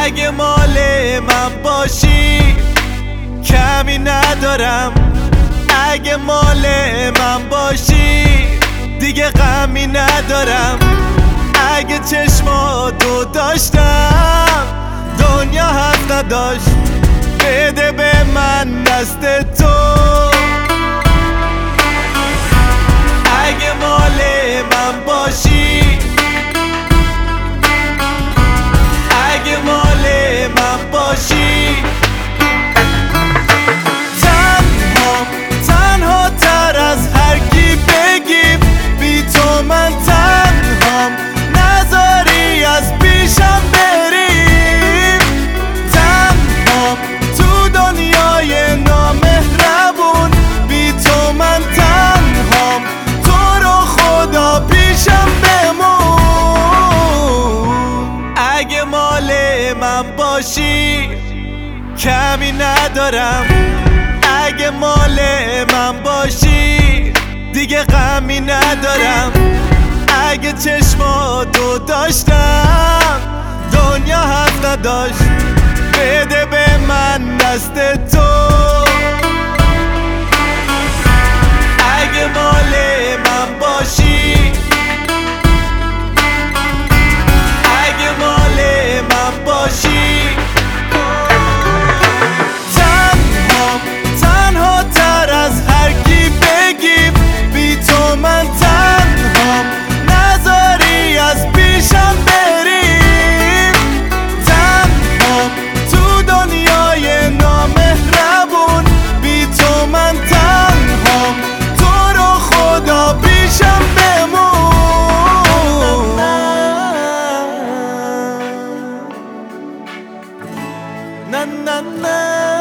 اگه مال من باشی کمی ندارم، اگه مال من باشی دیگه غمی ندارم. اگه چشماتو داشتم دنیا حق نداشت. بده به من دست تو، اگه مال من باشی، اگه مال من باشی. تنها تر از هر کی بگیم، بی تو من تنهام، نذاری از پیشم بریم. تنهام تو دنیای نامهربون، بی تو من تنهام، تو رو خدا پیشم بمون. اگه مال من باشی کمی ندارم، اگه مال من باشی دیگه غمی ندارم. اگه چشماتو داشتم دنیا حق نداشت. بده به من دست تو، اگه مال من باشی، اگه مال من باشی. تنها تر از هر کی بگیم، بی تو من تنهام، نذاری از پیشم بریم. تنهام تو دنیای نامهربون، بی تو من تنهام، تو رو خدا پیشم بمون. نه نه نه